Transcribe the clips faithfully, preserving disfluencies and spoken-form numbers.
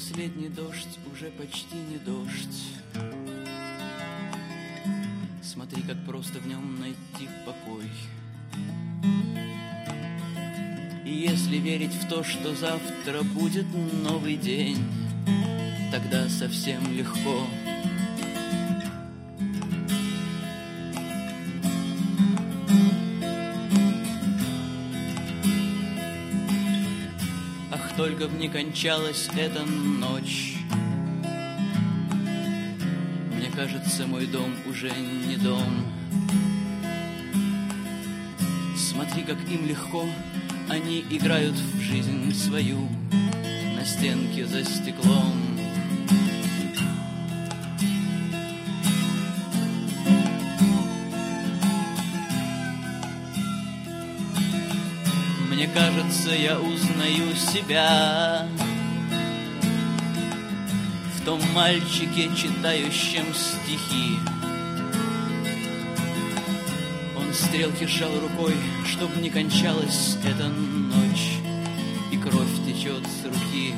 Последний дождь уже почти не дождь. Смотри, как просто в нем найти покой. И если верить в то, что завтра будет новый день, тогда совсем легко. Ах, только б не кончалась эта ночь. Мне кажется, мой дом уже не дом. Смотри, как им легко, они играют в жизнь свою на стенке за стеклом. Мне кажется, я узнаю себя в том мальчике, читающем стихи. Он стрелки сжал рукой, чтоб не кончалась эта ночь, и кровь течет с руки.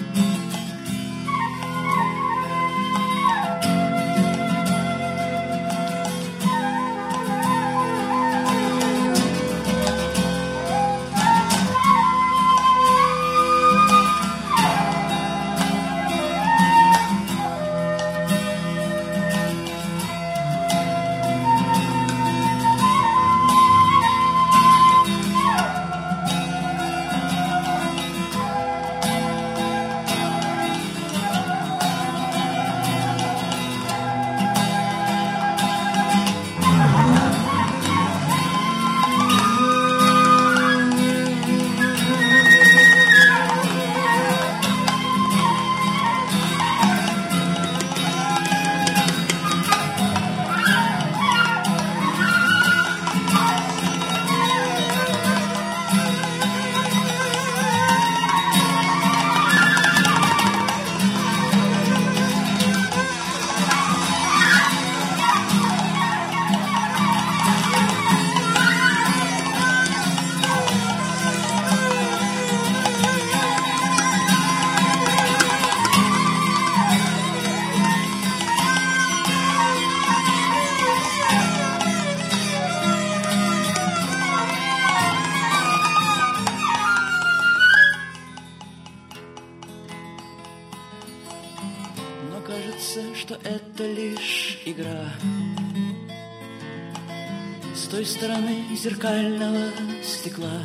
Кажется, что это лишь игра. С той стороны зеркального стекла.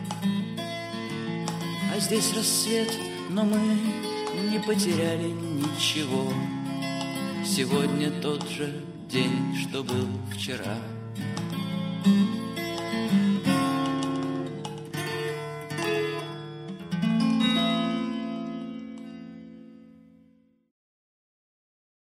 А здесь рассвет, но мы не потеряли ничего. Сегодня тот же день, что был вчера.